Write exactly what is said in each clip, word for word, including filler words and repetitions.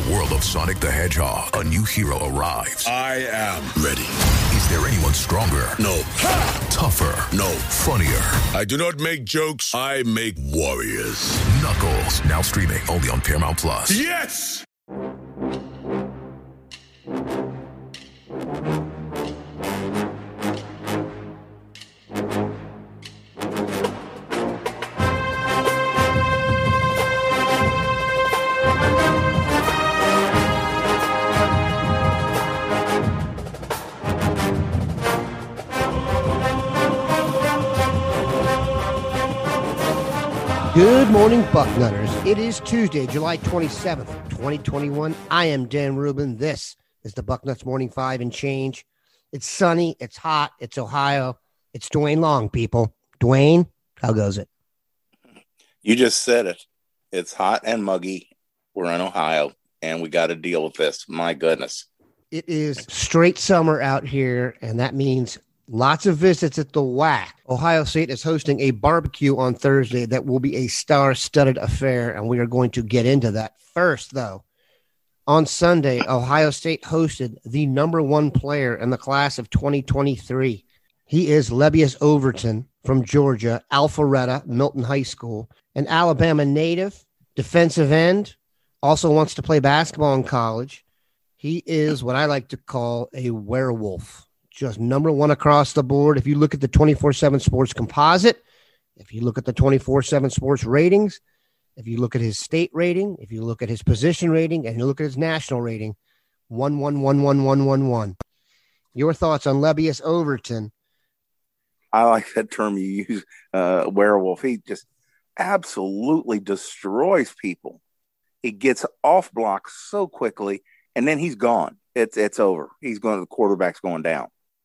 world of Sonic the Hedgehog, a new hero arrives. I am ready. Is there anyone stronger? No. Ha! Tougher? No. Funnier? I do not make jokes. I make warriors. Knuckles, now streaming only on Paramount Plus. Yes! Good morning, Bucknutters. It is Tuesday, July twenty-seventh, twenty twenty-one. I am Dan Rubin. This is the Bucknuts Morning Five and Change. It's sunny. It's hot. It's Ohio. It's Dwayne Long, people. Dwayne, how goes it? You just said it. It's hot and muggy. We're in Ohio, and we got to deal with this. My goodness. It is straight summer out here, and that means lots of visits at the W A C. Ohio State is hosting a barbecue on Thursday that will be a star-studded affair, and we are going to get into that. First, though, on Sunday, Ohio State hosted the number one player in the class of twenty twenty-three. He is Lebbeus Overton from Georgia, Alpharetta, Milton High School, an Alabama native, defensive end, also wants to play basketball in college. He is what I like to call a werewolf. Just number one across the board. If you look at the twenty-four seven Sports composite, if you look at the twenty-four seven Sports ratings, if you look at his state rating, if you look at his position rating, and you look at his national rating, one, one, one, one, one, one, one. Your thoughts on Lebbeus Overton? I like that term you use, uh, werewolf. He just absolutely destroys people. He gets off block so quickly, and then he's gone. It's it's over. He's going. The quarterback's going down.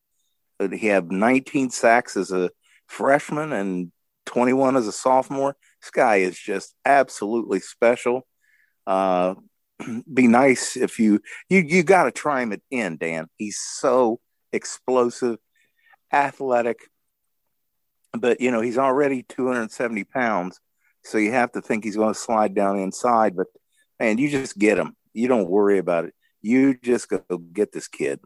He had nineteen sacks as a freshman and twenty-one as a sophomore. This guy is just absolutely special. Uh, be nice if you you you got to try him at end, Dan. He's so explosive, athletic, but you know he's already two hundred seventy pounds, so you have to think he's going to slide down inside. But man, you just get him. You don't worry about it. You just go get this kid.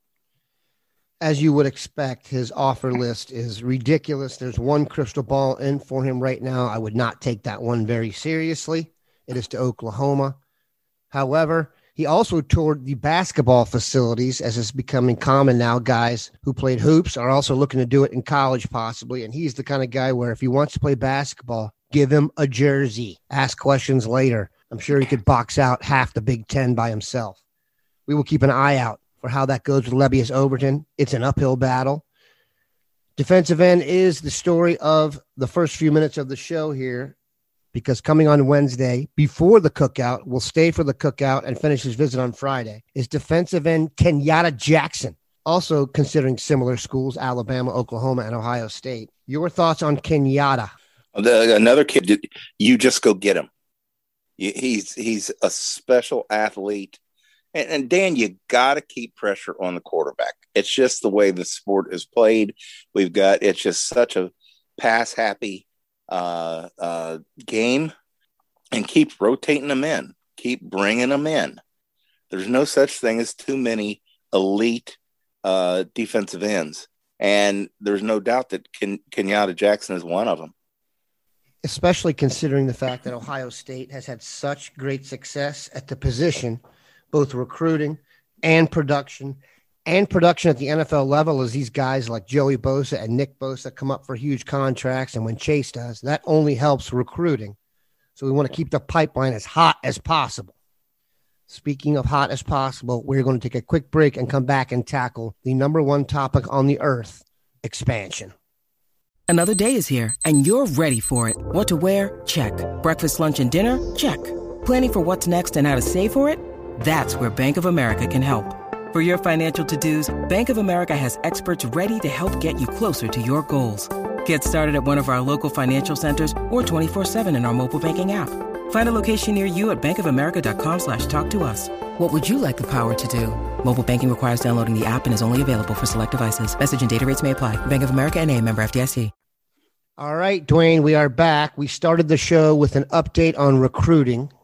As you would expect, his offer list is ridiculous. There's one crystal ball in for him right now. I would not take that one very seriously. It is to Oklahoma. However, he also toured the basketball facilities, as is becoming common now. Guys who played hoops are also looking to do it in college possibly, and he's the kind of guy where if he wants to play basketball, give him a jersey. Ask questions later. I'm sure he could box out half the Big Ten by himself. We will keep an eye out for how that goes with Lebbeus Overton. It's an uphill battle. Defensive end is the story of the first few minutes of the show here, because coming on Wednesday, before the cookout, we'll stay for the cookout and finish his visit on Friday, is defensive end Kenyatta Jackson, also considering similar schools, Alabama, Oklahoma, and Ohio State. Your thoughts on Kenyatta? The, another kid, you just go get him. He's, he's a special athlete. And, and Dan, you got to keep pressure on the quarterback. It's just the way the sport is played. We've got, it's just such a pass happy uh, uh, game, and keep rotating them in, keep bringing them in. There's no such thing as too many elite uh, defensive ends. And there's no doubt that Ken, Kenyatta Jackson is one of them. Especially considering the fact that Ohio State has had such great success at the position, both recruiting and production, and production at the N F L level, as these guys like Joey Bosa and Nick Bosa come up for huge contracts. And when Chase does, that only helps recruiting. So we want to keep the pipeline as hot as possible. Speaking of hot as possible, we're going to take a quick break and come back and tackle the number one topic on the earth, expansion. Another day is here, and you're ready for it. What to wear? Check. Breakfast, lunch, and dinner? Check. Planning for what's next and how to save for it? That's where Bank of America can help. For your financial to-dos, Bank of America has experts ready to help get you closer to your goals. Get started at one of our local financial centers or twenty-four seven in our mobile banking app. Find a location near you at bankofamerica.com slash talk to us. What would you like the power to do? Mobile banking requires downloading the app and is only available for select devices. Message and data rates may apply. Bank of America N A, member F D I C. All right, Dwayne, we are back. We started the show with an update on recruiting.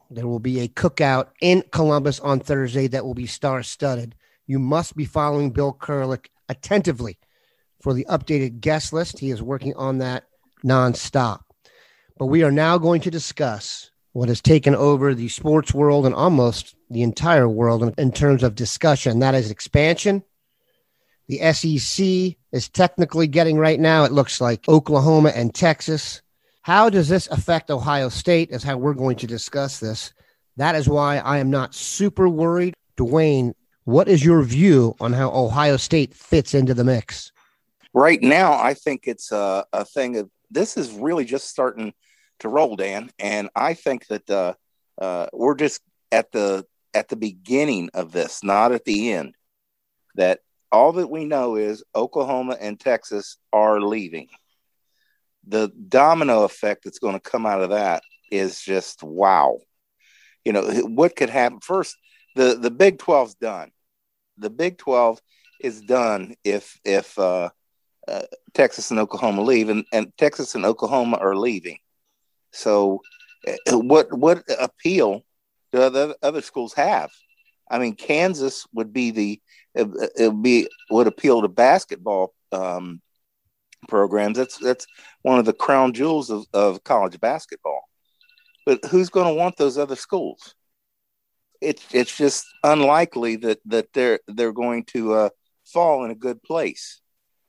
There will be a cookout in Columbus on Thursday that will be star-studded. You must be following Bill Kurelic attentively for the updated guest list. He is working on that nonstop. But we are now going to discuss what has taken over the sports world and almost the entire world in, in terms of discussion. That is expansion. The S E C is technically getting right now, it looks like Oklahoma and Texas. How does this affect Ohio State is how we're going to discuss this. That is why I am not super worried. Dwayne, what is your view on how Ohio State fits into the mix? Right now, I think it's a, a thing of this is really just starting to roll, Dan. And I think that uh, uh, we're just at the at the beginning of this, not at the end. That all that we know is Oklahoma and Texas are leaving. The domino effect that's going to come out of that is just wow. You know, what could happen first? The the Big twelve's done. The Big twelve is done if if uh, uh, Texas and Oklahoma leave, and, and Texas and Oklahoma are leaving. So, uh, what what appeal do other other schools have? I mean, Kansas would be the it, it would be would appeal to basketball um, programs. That's that's one of the crown jewels of, of college basketball. But who's going to want those other schools? It's it's just unlikely that that they're they're going to uh, fall in a good place.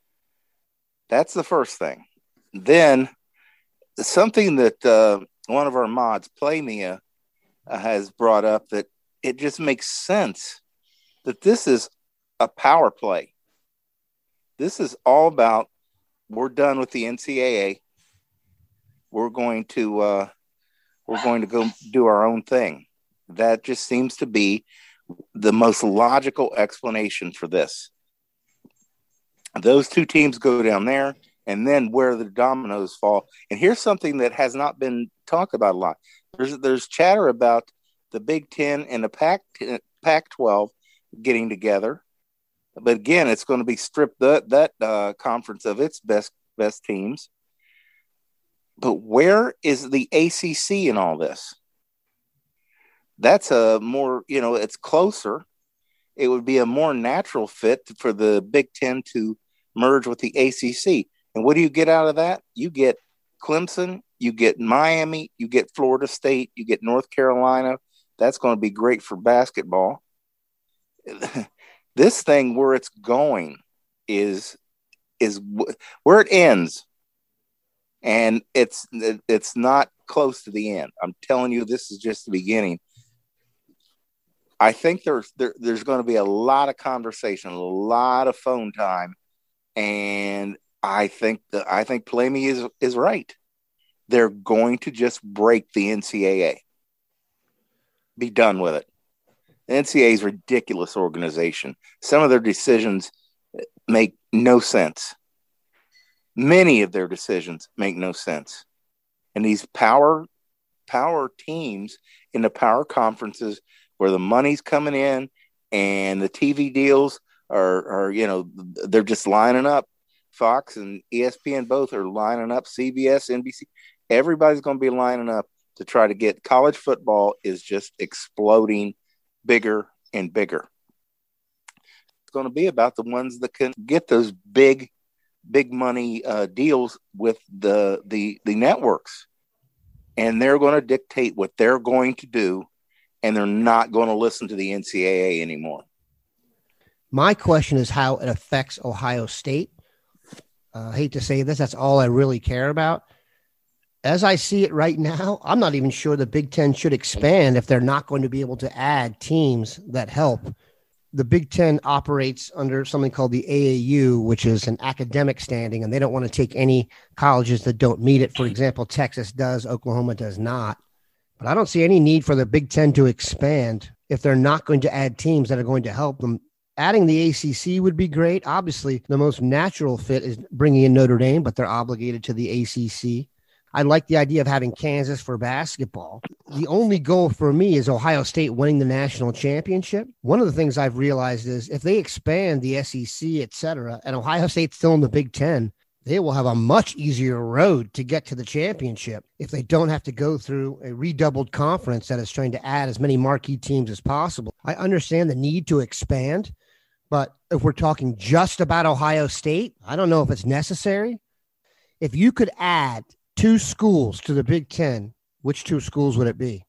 That's the first thing. Then something that uh, one of our mods, Playmia, uh, has brought up that it just makes sense that this is a power play. This is all about we're done with the N C double A. We're going to uh, we're going to go do our own thing. That just seems to be the most logical explanation for this. Those two teams go down there, and then where the dominoes fall. And here's something that has not been talked about a lot. There's there's chatter about the Big Ten and the Pac Pac twelve getting together, but again, it's going to be stripped that that uh, conference of its best best teams. But where is the A C C in all this? That's a more, you know, it's closer. It would be a more natural fit for the Big Ten to merge with the A C C. And what do you get out of that? You get Clemson, you get Miami, you get Florida State, you get North Carolina. That's going to be great for basketball. This thing, where it's going is is where it ends. And it's it's not close to the end. I'm telling you, this is just the beginning. I think there's there, there's going to be a lot of conversation, a lot of phone time, and I think the I think Plamey is is right. They're going to just break the N C double A. Be done with it. The N C double A is a ridiculous organization. Some of their decisions make no sense. Many of their decisions make no sense. And these power power teams in the power conferences where the money's coming in and the T V deals are, are, you know, they're just lining up. Fox and E S P N both are lining up. C B S, N B C, everybody's going to be lining up to try to get college football is just exploding bigger and bigger. It's going to be about the ones that can get those big, big money uh, deals with the, the, the networks. And they're going to dictate what they're going to do. And they're not going to listen to the N C double A anymore. My question is how it affects Ohio State. Uh, I hate to say this, that's all I really care about. As I see it right now, I'm not even sure the Big Ten should expand if they're not going to be able to add teams that help. The Big Ten operates under something called the A A U, which is an academic standing, and they don't want to take any colleges that don't meet it. For example, Texas does, Oklahoma does not. But I don't see any need for the Big Ten to expand if they're not going to add teams that are going to help them. Adding the A C C would be great. Obviously, the most natural fit is bringing in Notre Dame, but they're obligated to the A C C. I like the idea of having Kansas for basketball. The only goal for me is Ohio State winning the national championship. One of the things I've realized is if they expand the S E C, et cetera, and Ohio State's still in the Big Ten, they will have a much easier road to get to the championship if they don't have to go through a redoubled conference that is trying to add as many marquee teams as possible. I understand the need to expand, but if we're talking just about Ohio State, I don't know if it's necessary. If you could add two schools to the Big Ten, which two schools would it be?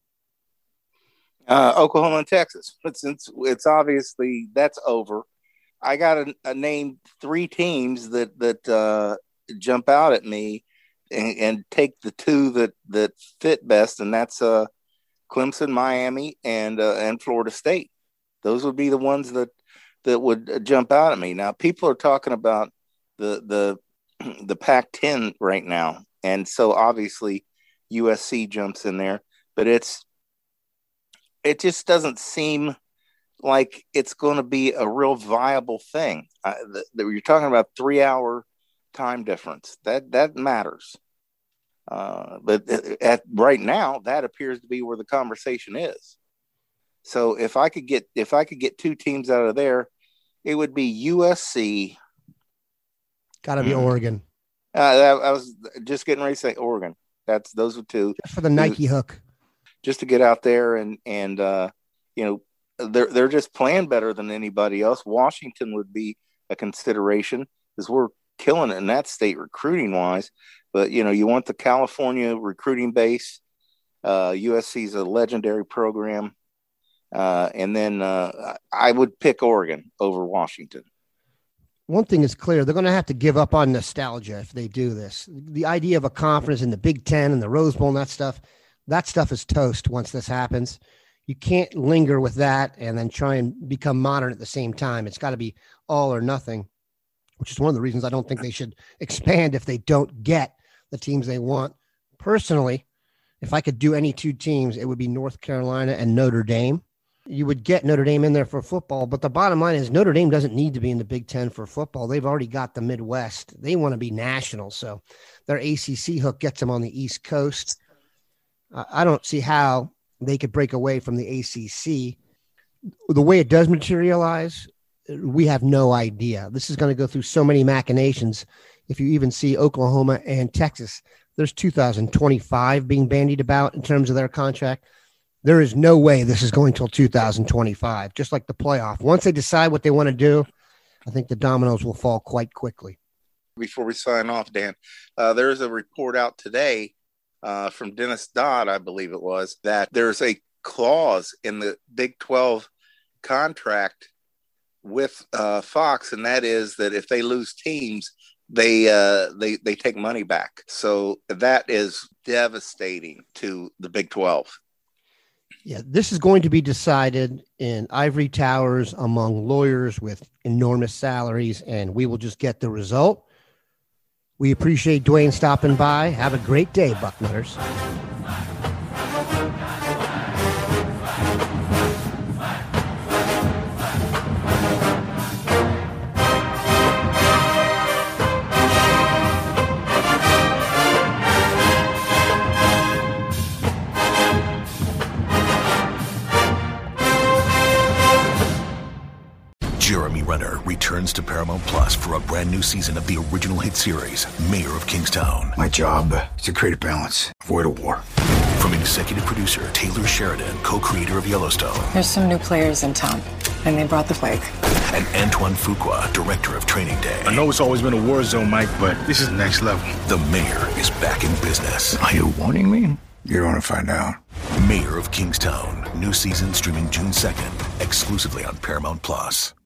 Uh, Oklahoma and Texas. But since it's obviously that's over, I got to uh, name three teams that that uh, jump out at me and, and take the two that, that fit best, and that's uh, Clemson, Miami, and uh, and Florida State. Those would be the ones that that would jump out at me. Now, people are talking about the the the Pac ten right now, and so obviously U S C jumps in there, but it's it just doesn't seem like it's going to be a real viable thing. Uh, the, the, you're talking about three hour time difference. That that matters. Uh, but at right now, that appears to be where the conversation is. So if I could get if I could get two teams out of there, it would be U S C. Got to be mm. Oregon. Uh, I, I was just getting ready to say Oregon. That's those are two. Just for the Nike just, hook. Just to get out there and and uh, you know. They're they're just playing better than anybody else. Washington would be a consideration because we're killing it in that state recruiting wise. But you know, you want the California recruiting base. Uh, U S C is a legendary program, uh, and then uh, I would pick Oregon over Washington. One thing is clear: they're going to have to give up on nostalgia if they do this. The idea of a conference in the Big Ten and the Rose Bowl and that stuff, that stuff is toast once this happens. You can't linger with that and then try and become modern at the same time. It's got to be all or nothing, which is one of the reasons I don't think they should expand if they don't get the teams they want. Personally, if I could do any two teams, it would be North Carolina and Notre Dame. You would get Notre Dame in there for football, but the bottom line is Notre Dame doesn't need to be in the Big Ten for football. They've already got the Midwest. They want to be national, so their A C C hook gets them on the East Coast. Uh, I don't see how they could break away from the A C C. The way it does materialize, we have no idea. This is going to go through so many machinations. If you even see Oklahoma and Texas, there's two thousand twenty-five being bandied about in terms of their contract. There is no way this is going till two thousand twenty-five, just like the playoff. Once they decide what they want to do, I think the dominoes will fall quite quickly. Before we sign off, Dan, uh, there's a report out today Uh, from Dennis Dodd, I believe it was, that there's a clause in the Big twelve contract with uh, Fox, and that is that if they lose teams, they uh, they they take money back. So that is devastating to the Big twelve. Yeah, this is going to be decided in ivory towers among lawyers with enormous salaries, and we will just get the result. We appreciate Dwayne stopping by. Have a great day, Bucknutters. Jeremy Renner returns to Paramount Plus for a brand new season of the original hit series, Mayor of Kingstown. My job is to create a balance, avoid a war. From executive producer Taylor Sheridan, co-creator of Yellowstone. There's some new players in town, and they brought the plague. And Antoine Fuqua, director of Training Day. I know it's always been a war zone, Mike, but this is next level. The Mayor is back in business. Are you warning me? You're going to find out. Mayor of Kingstown. New season streaming June second, exclusively on Paramount Plus.